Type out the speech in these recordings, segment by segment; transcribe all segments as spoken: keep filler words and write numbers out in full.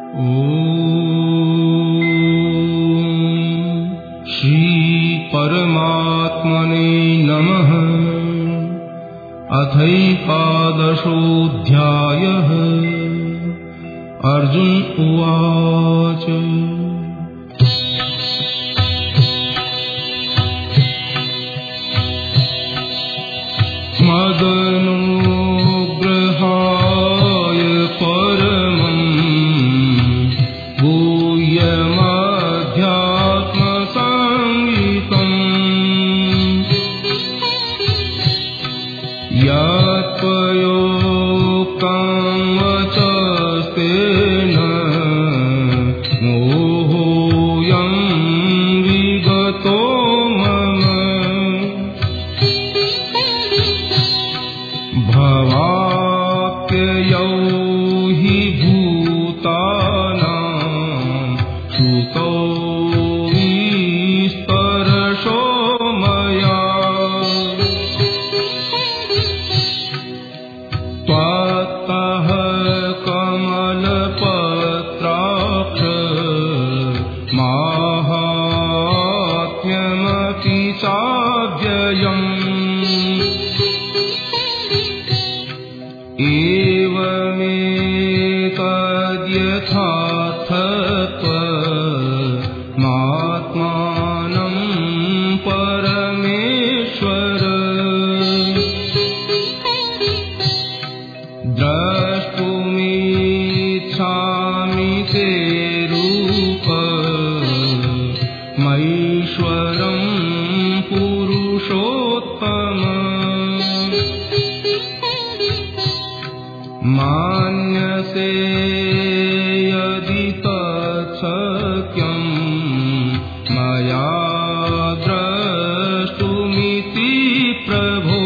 परमात्मने नमः। अथैकादशोऽध्यायः। अर्जुन उवाच मदनुग्रहाय परमं गुह्यमध्यात्मसंहितम् यत्त्वयोक्तं वचस्तेन मोहोऽयं विगतो मम। भवाप्ययौ हि भूतानां श्रुतौ विस्तरशो मया। त्वत्तः कमलपत्राक्ष माहात्म्यमपि चाव्ययम्। एवमेतद्यथार्थत्वमात्मानं परमेश्वर द्रष्टुमिच्छामि ते रूपमैश्वरं पुरुषोत्तम। मान्यसे यदि तच्छक्यं मया द्रष्टुमिति प्रभो।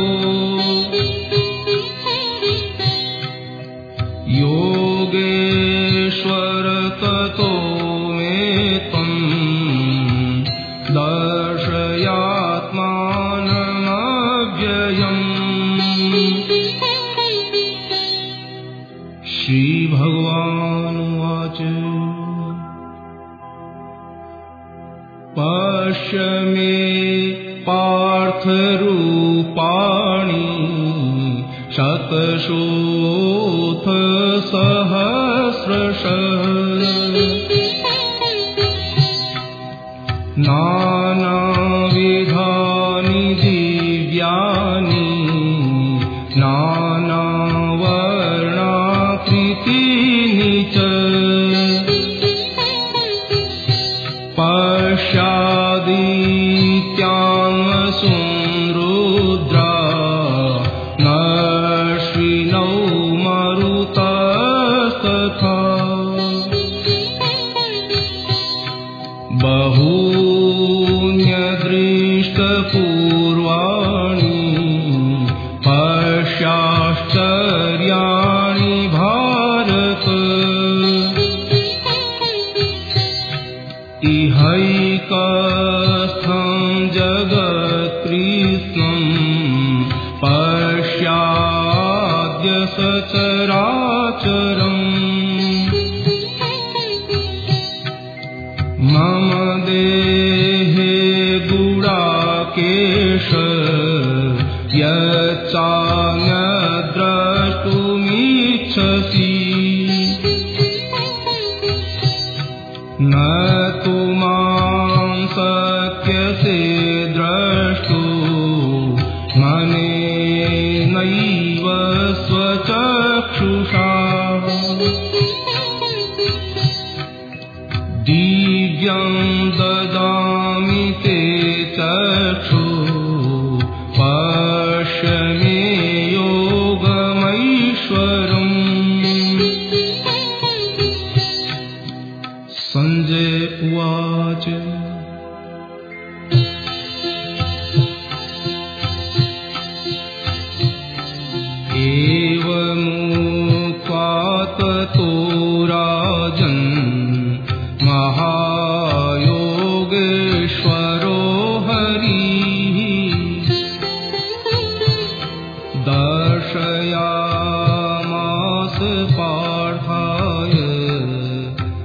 योगेश्वर ततो मे त्वं दर्शयात्मानमव्ययम्। श्रीभगवानुवाच पश्य मे पार्थरूपाणि शतशोऽथ सहस्रशः। नानाविधानि दिव्यानि नानावर्णाकृतीनि च। पश्यादित्यान् वसून् रुद्रा नश्विनौ मरुतस्तथा। बहून्यदृष्टपूर्वाणि पश्याश्चर्याणि भारत। इहैकस्थं जगत्कृत्स्नं पश्याद्य सचराचरम्। मम देहे गुडाकेश यच्चान्यद्द्रष्टुमिच्छसि। न तु मां शक्यसे द्रष्टुम् अनेनैव स्वचक्षुषा। दिव्यं ददामि ते चक्षुः पश्य मे योगमैश्वरम्। संजय उवाच एवमुक्त्वा ततो राजन् महायोगेश्वरो हरिः दर्शयामास पार्थाय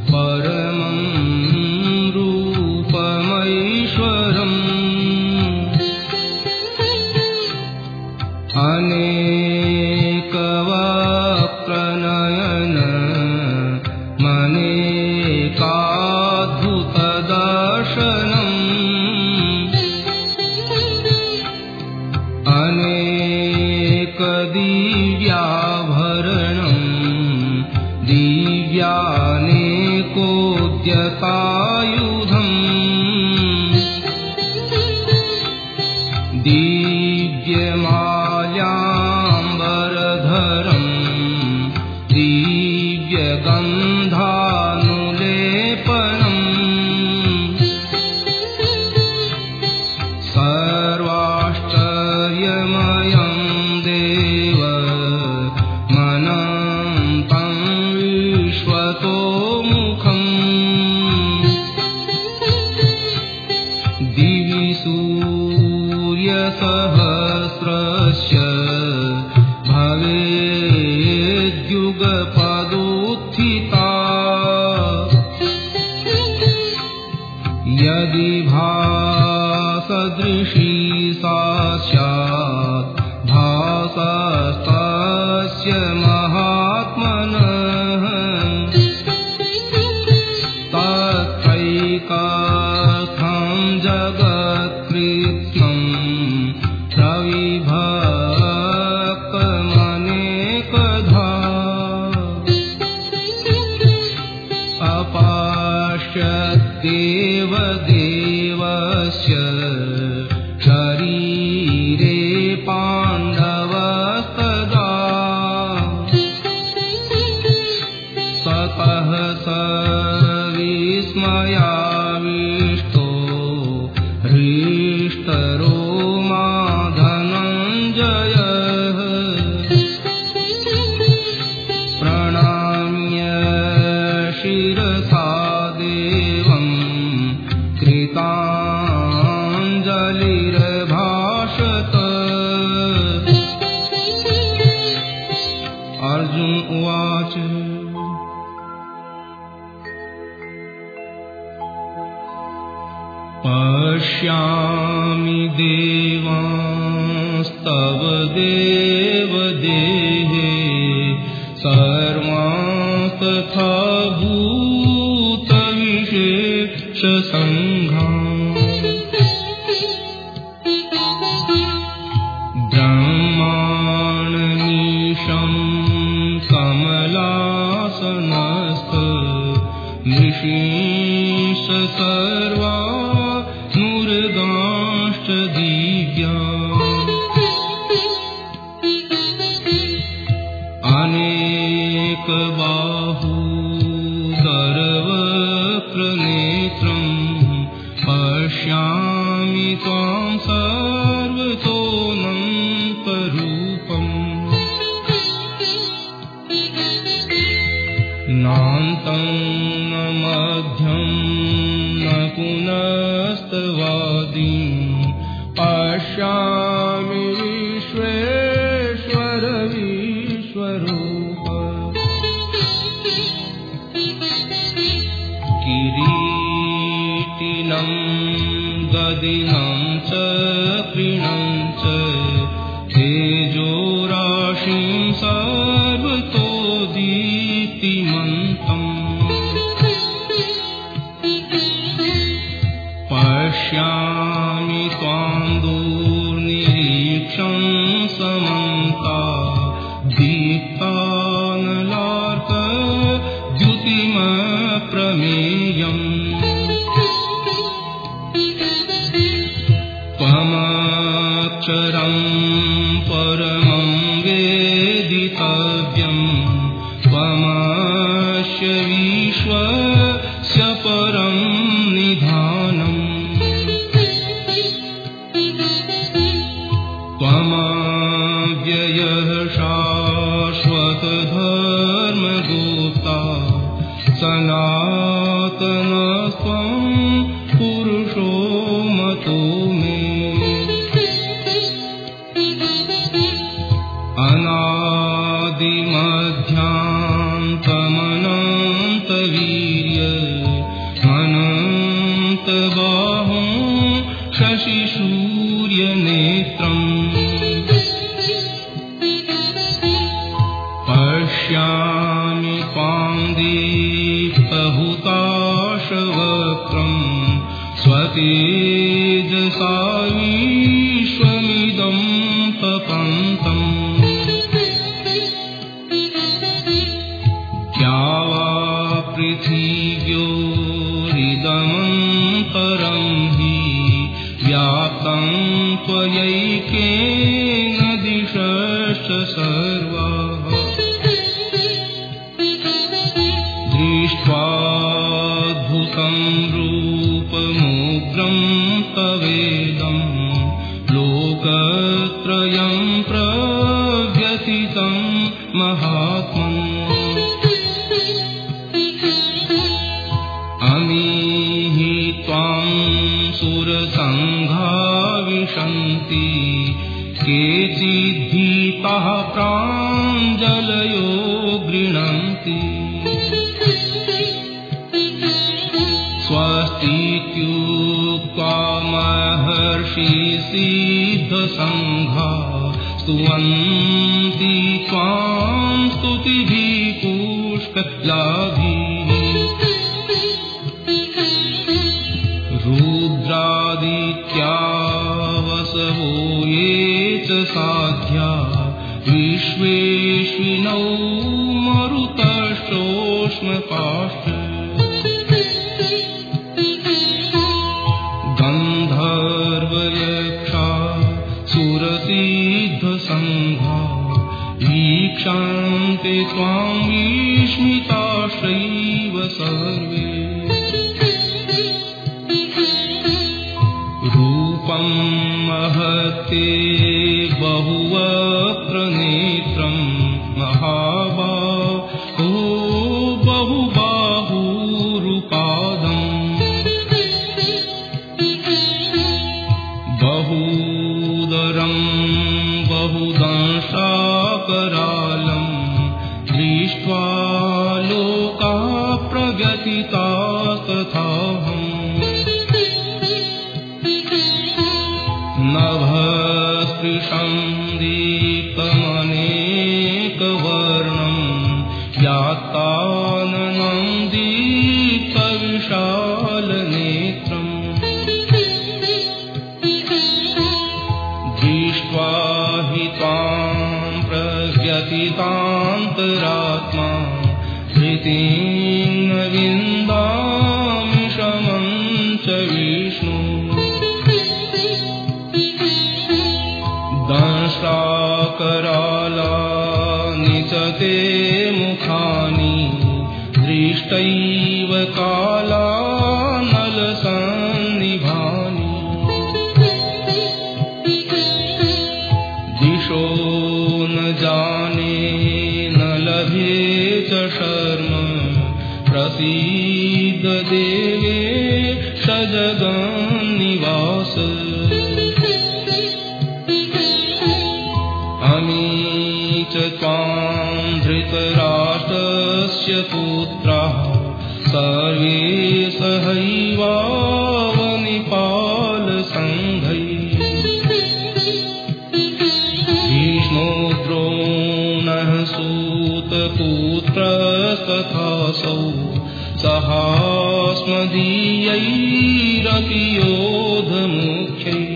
अनेकवक्त्रनयन मनेकाद्भुतदर्शनम् अनेकदिव्याभरणम् दिव्यानेकोद्यतायुधम् दिव्यमाल्याम्बरधरम् दिव्यगन्धानुलेपनम् सर्वाश्चर्यमयम् देव मनन्तं विश्वतोमुखम् दिवि सूर्यसहस्रस्य भवेद्युगपदुत्थिता यदि भासदृशी सा स्यात् भासस्तस्य महात्मनः तत्रैकस्थं जगत्कृत्स्नं प्रविभक्तमनेकधा अपश्यद्देवदेवस्य शरीरे पाण्डवस्तदा ततः स विस्मयाविष्टो हृष्टरोमा धनञ्जयः प्रणम्य शिरसा देवं कृताञ्जलिर्भाषत। अर्जुन उवाच पश्यामि देवांस्तव देवदेहे सर्वांस्तथा भूतविशेषसङ्घान् ब्रह्माण्डमीशं कमलासनस्थ ऋषींश सर्वा नुर्गांश्च दिव्या अनेकबाहूदरवक्त्रनेत्रं पश्यामि त्वां सर्वतोऽनन्तरूपम् नान्तं न मध्यं न पुनस्तवादिं पश्यामि विश्वेश्वर विश्वरूप किरीटिनं गदिनं चक्रिणं च तेजोराशिं सर्वतो दीप्तिमन्तम् पश्यामि त्वां दूरनिरीक्षं समन्तात् दीप्तानलार्कद्युतिमप्रमेयम् त्वमक्षरं परमं वेदितव्यं त्वमस्य विश्वस्य परं निधानम् त्वमव्ययः शाश्वतधर्मगुप्ता सनातनस्त्वं पुरुषो मतो मे अनादिमध्यान्तमनन्तवीर्य अनन्तबाहुं शशिसूर्यनेत्रम् पश्यामि त्वां दीप्तहुताशवक्त्रम् स्वतेजसा विश्वमिदं तपन्तम् क्या वा पृथिव्योरिदमन्तरं हि व्याप्तं त्वयैकेन दिशश्च सर्वाः दृष्ट्वाद्भुतं रूपमुग्रं तवेदं लोकत्रयं प्रव्यथितं महात्मन् अमीहि त्वां सुरसङ्घा विशन्ति केचिद्भीताः प्राञ्जलयो गृह्णन्ति स्वस्तीत्युक्त्वा महर्षिसिद्धसङ्घा स्तुवन्ति त्वां स्तुतिभिः पुष्कलाभिः रुद्रादित्या वसवो ये च साध्या विश्वेश्विनौ मरुतश्चोष्मकाश्च गन्धर्वयक्षा सुरसिद्धसङ्घा वीक्षन्ते त्वां विस्मिताश्चैव सर्वे रूपं महत्ते बहुवक्त्रनेत्रं महाबाहो बहुबाहुरुपादम् बहुदरं बहुदंशाकरालं दृष्ट्वा लोकाः प्रव्यथितास्तथाहम् नभस्पृशं दीप्तमनेकवर्णं व्यात्ताननं दीप्तविशालनेत्रम् दृष्ट्वा हि त्वां प्रव्यथितान्तरात्मा धृतिं न विन्दामि शमं च विष्णु दंष्ट्राकरालानि च ते मुखानि दृष्टैव कालानलसन्निभानि दिशो न जाने न लभे च शर्म प्रसीद देवेश जगन्निवास अमी च त्वां धृतराष्ट्रस्य पुत्राः सर्वे सहैवावनिपालसङ्घैः भीष्मो द्रोणः सूतपुत्रस्तथासौ सहास्मदीयैरपि योधमुख्यैः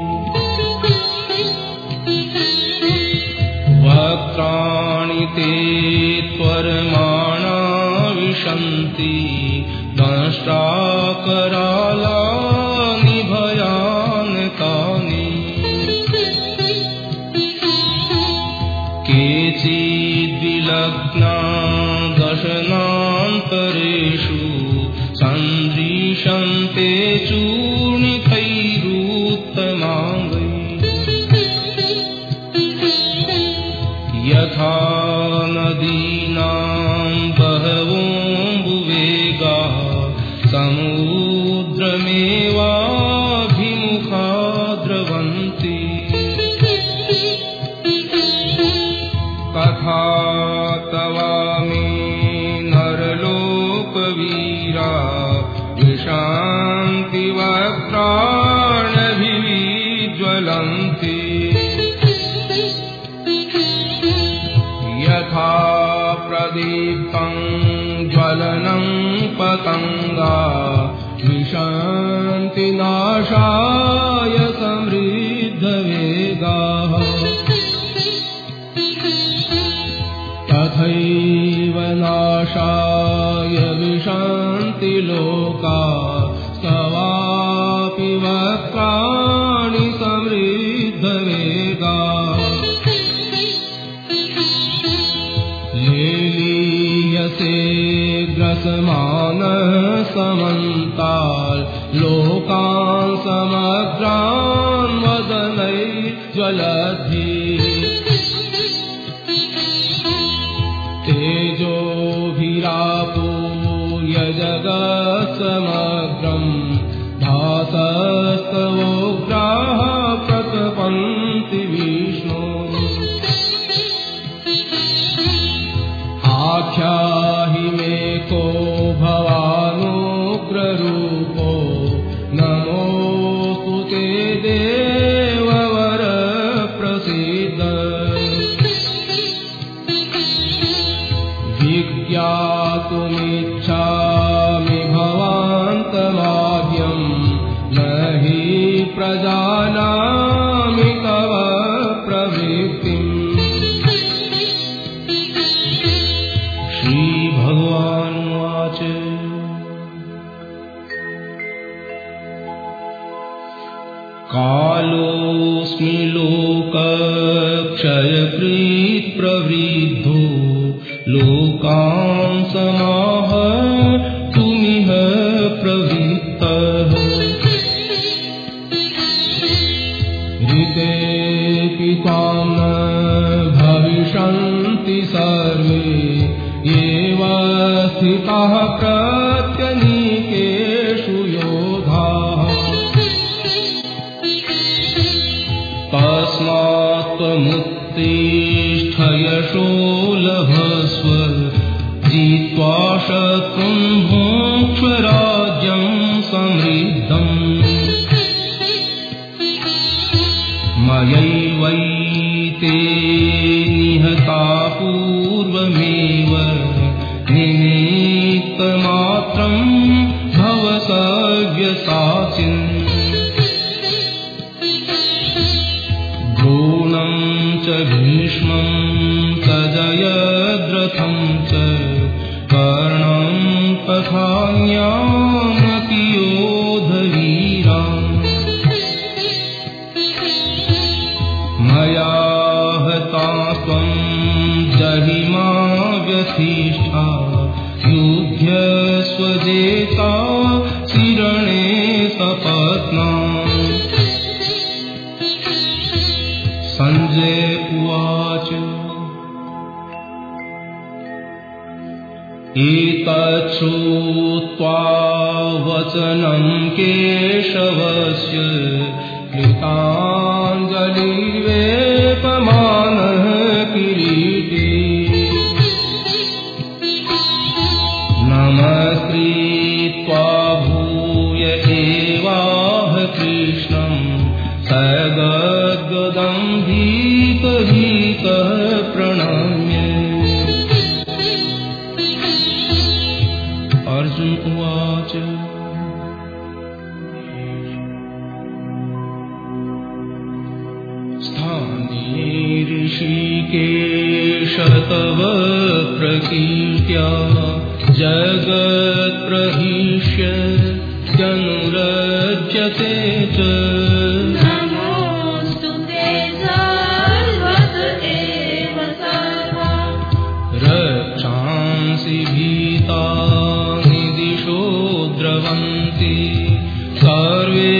वक्त्राणि ते त्वरमाणा विशन्ति दंष्ट्राकरालानि भयानकानि केचिद्विलग्ना दशनान्तरेषु सन्दृश्यन्ते चूर्णितैरुत्तमाङ्गैः यथा नदीनां बहवोऽम्बुवेगाः समुद्रमेवाभिमुखा द्रवन्ति तथा तवामि नरलोकवीरा विशान्ति वक्त्राण्यभिज्वलन्ति यथा प्रदीप्तं ज्वलनं पतंगा विशन्ति नाशाय समृद्धवेगाः तथैव नाशाय विशन्ति लोका स्तवापि वक्त्राणि समृद्धवेगाः लेलीयसे ग्रसमानः समन्ताल् लोकान् समग्रान् वदनैर्ज्वलद्भिः तेजोभिरापूर्य जगत्समग्रम् भासस्तवोग्राः प्रतपन्ति विष्णो आख्याहि मे को भवानुग्ररूपो नमोऽस्तु ते देववर प्रसीद विज्ञातुमिच्छामि भवान्तमाद्यं न हि प्रजानामि तव प्रवृत्तिम् श्रीभगवानुवाच कालोऽस्मि लोकक्षयकृत् प्रवृद्धो लोकान् समाहर्तुमिह प्रवृत्तः ऋतेऽपि त्वां न भविष्यन्ति सर्वे एव स्थिताः प्रत्यनीकेषु योधाः तस्मात् त्वमुत्तिष्ठ यशो लभस्व जित्वा शत्रुं भुङ्क्ष्व राज्यं समृद्धम् मयैवैते निहता पूर्वमेव निमित्तमात्रं भव सव्यसाचिन् द्रोणं च भीष्मं च जयद्रथं च कर्णं तथान्यानपि योधवीरान् मया हतास्त्वं जहिमा व्यथिष्ठा युध्यस्व जेता शिरणे सपत्नान् संजय उवाच एतच्छ्रुत्वा वचनं केशवस्य कृताञ्जलिर्वेपमानः किरीटी नमस्कृत्वा भूय एवाह कृष्णं सगद्गदं भीतभीतः प्रणम्य अर्जुन उवाच स्थाने ऋषिकेश तव प्रकीर्त्या जगत्प्रहिष्यत्यनुरज्यते च नमोऽस्तु ते सर्वत एव सर्वा रक्षांसि भीतानि दिशो द्रवन्ति सर्वे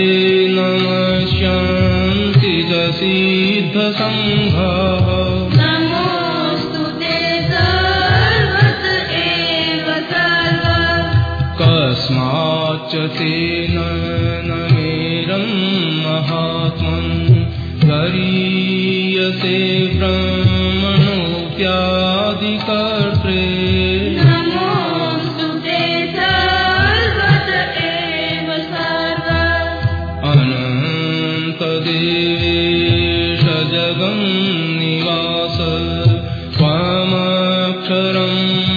नमस्यन्ति च सिद्धसङ्घाः नमोऽस्तु ते सर्वत एव सर्वा कस्माच्च तेन न मेरं महात्मन् गरीयसे ब्रह्मणोऽप्यादिकर्त्रे नमोऽस्तु ते सर्वत एव सर्वा अनन्तदेवेश जगन्निवास त्वमक्षरम्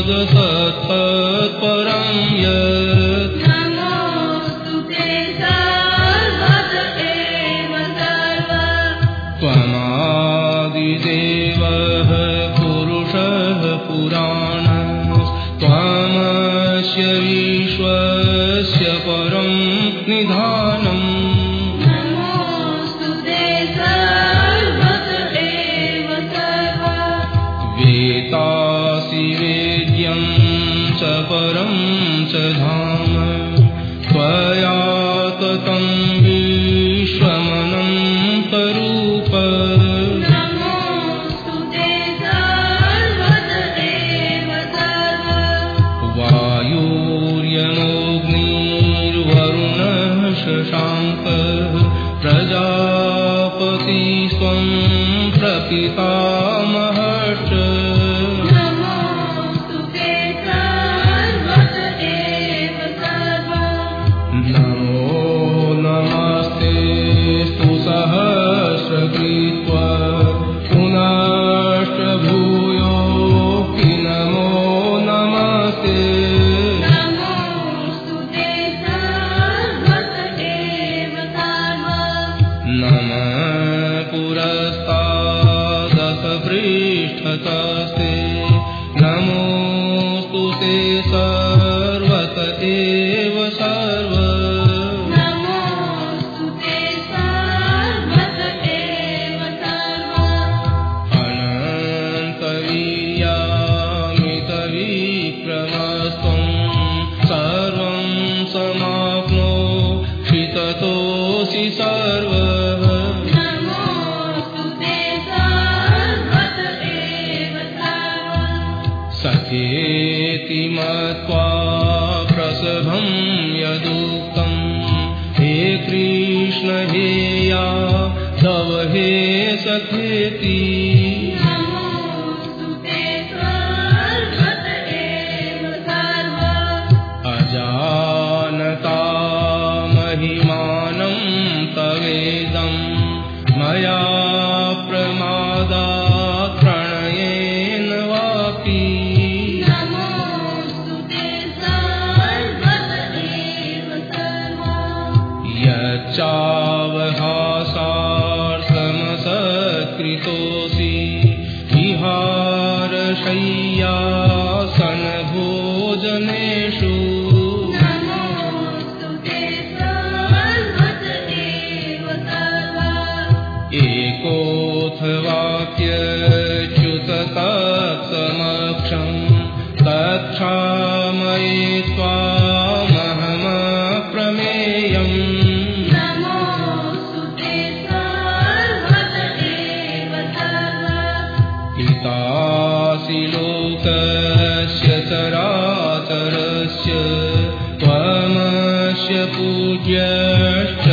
सत्तत्परं यत् नमोस्तुते सर्वत एव सर्व त्वमादिदेवः पुरुषः पुराणस्त्वमस्य विश्वस्य परं निधानम् नमोस्तुते सर्वत एव सर्व वेतासि वेद्यं च परं च धाम त्वया ततं विश्वमनन्तरूप नमोस्तुते सर्वत एव सर्व वायुर्यमोऽग्निर्वरुणः शशाङ्कः प्रजापति स्वं प्रपितामहश्च नमोस्तुते सर्वत एव सर्व नमो नमस्ते स्तु सहस्रकृत्वा पुनश्च भूयोऽपि नमो नमस्ते नमोस्तुते सर्वत एव सर्व नमः पुरस्तादसपृष्ठतस्ते नमोऽस्तु ते सर्वत एव सर्व नमोस्तुते सर्वत एव सर्व अनन्तवीर्यामितविक्रमस्त्वं सर्वं समाप्नोषि ततोऽसि सर्वः नमोस्तुते सर्वत एव सर्व सखेति मत्वा प्रसभं यदुक्तं हे कृष्ण हे यादव हे सखेति नमोस्तुते सर्वत एव सर्व अजानता महिमानं तवेदं मया प्रमादात् प्रणयेन वापि नमोस्तुते सर्वत एव सर्व यच्चावहासार्थमसत्कृतोऽसि विहारशय्यासनभोजनेषु नमोस्तुते सर्वत एव सर्व एकोऽथवाप्यच्युत तत्समक्षं तत्क्षामये त्वामहमप्रमेयम् नमोस्तुते सर्वत एव सर्व पितासि लोकस्य चराचरस्य त्वमस्य पूज्यश्च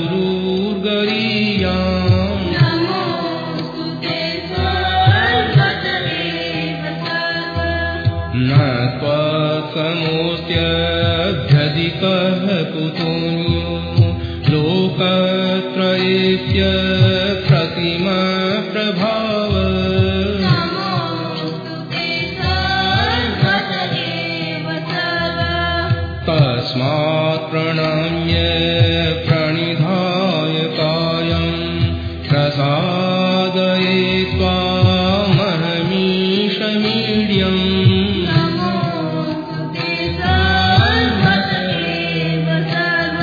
गुरुर्गरीयान् नमोस्तुते सर्वत एव सर्व न त्वत्समोऽस्त्यध्यधिकः कुतोऽन्यो लोकत्रयेस्य प्रतिमप्रभाव नमोस्तुते सर्वत एव सर्व तस्मात् प्रणम्य प्रणिधाय कायं प्रसादये त्वामहमीशमीड्यम् नमोस्तुते सर्वत एव सर्व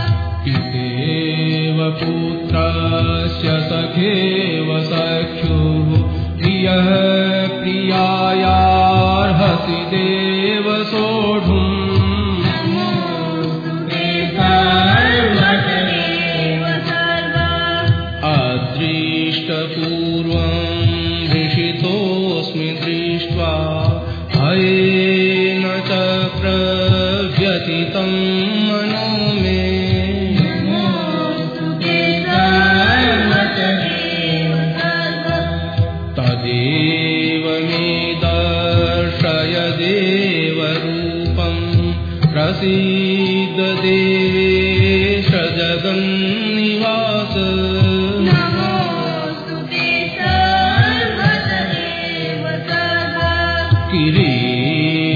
पितेव पुत्रस्य सखेव सख्यो प्रियः प्रियायार्हसि देव सोढुम् नमोस्तुते सर्वत एव सर्व अदृष्टपूर्वं हृषितोऽस्मि दृष्ट्वा भयेन च प्रव्यथितं मनो मे नमोस्तुते सर्वत एव सर्व तदेव मे दर्शय देवरूपं प्रसीद देवेश जगन्निवास नमोस्तुते सर्वत एव सर्व किरीटमण्डितवक्त्रं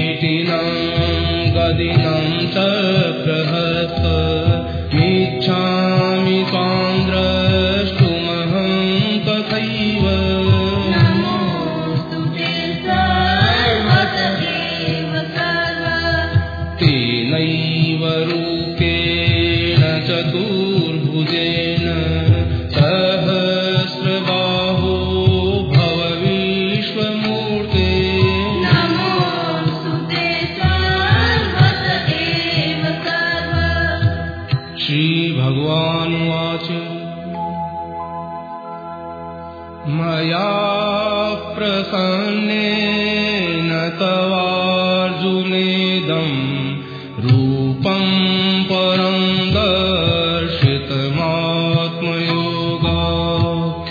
मया प्रसन्नेन तवार्जुनेदं रूपं परं दर्शितमात्मयोगात्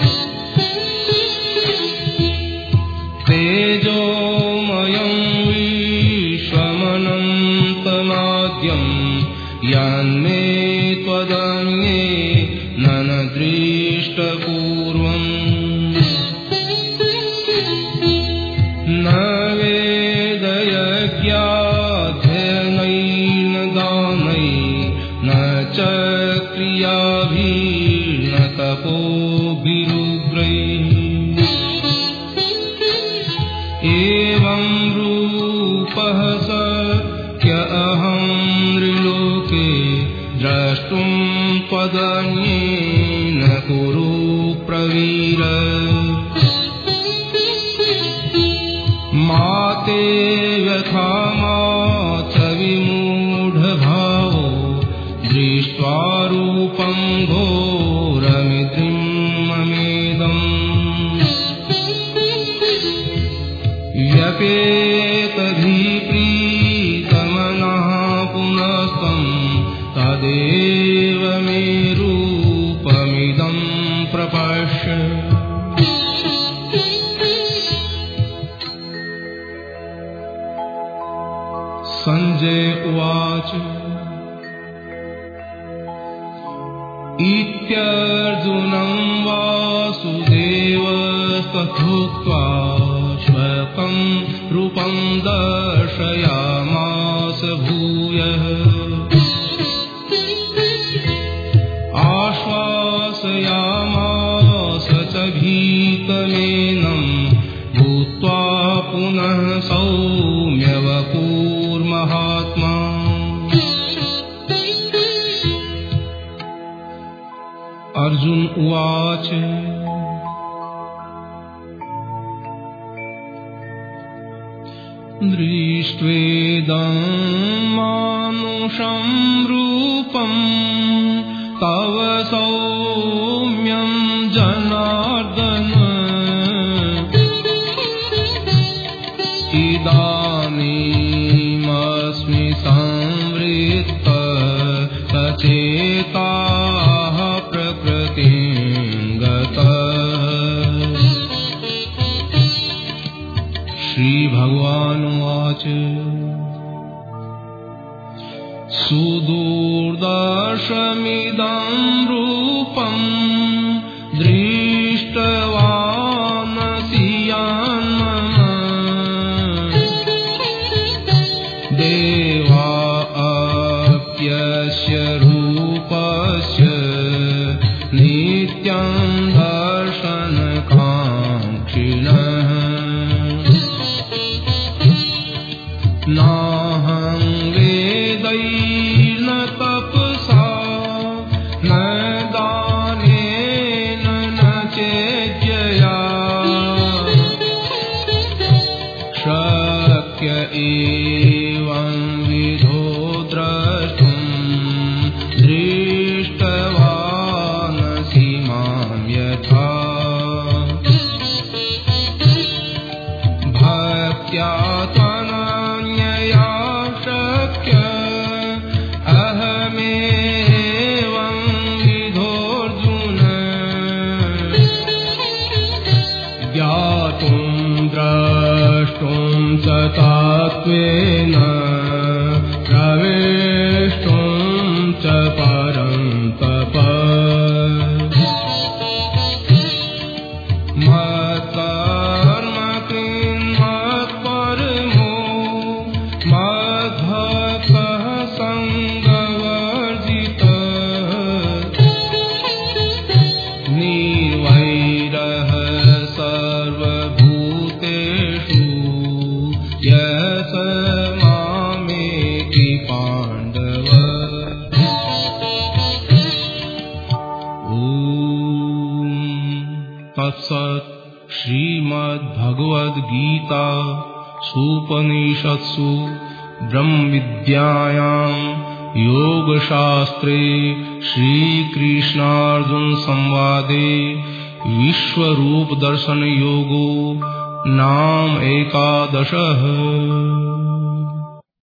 तेजोमयं विश्वमनन्तमाद्यं यन्मे त्वदन्ये न दृष्टपूर्वम् न वेदयज्ञाध्ययनैर्न दानैर्न च क्रियाभिर्न तपोभिरुग्रैः एवं रूपः सत्य अहं नृलोके द्रष्टुं त्वदन्येन कुरु प्रवीर मा ते व्यथा मा च विमूढभावो दृष्ट्वा रूपं घोरमिदं ममेदम् व्यपेतभिप्रीतमनः पुनस्तं तदेव मे रूपमिदं प्रपश्य संजय उवाच इत्यर्जुनं वासुदेवस्तथोक्त्वा स्वकं रूपं दर्शयामास भूयः आश्वासयामास च भीतमेनं भूत्वा पुनः सौम्यवपुर्महात्मा अर्जुन उवाच दृष्ट्वेदं मानुषं रूपं तव सौम्यं जनार्दन इदानीमस्मि संवृत्तः सचेताः प्रकृतिं गतः श्री भगवानुवाच सुदुर्दर्शमिदं रूपं दृष्टवानसि यन्मम देवा अप्यस्य रूपस्य नित्यं दर्शनकाङ्क्षिणः नाहं वेदैर्न तपसा न दानेन न चेज्यया शक्य एवं विधो द्रष्टुं दृष्टवानसि मां यथा भक्त्या द्रष्टुं च तात्वेन प्रवेष्टुं च परन्तप मत्कर्म कृन्मत्परमो मद्भक्तः सङ्गवर्जितः निर्वैरः सर्वभूतेषु यस मामेति पाण्डव ॐ तत्सत् श्रीमद्भगवद्गीता सूपनिषत्सु ब्रह्मविद्यायां योगशास्त्रे श्रीकृष्णार्जुन संवादे विश्वरूप दर्शन योगो नाम एकादशः।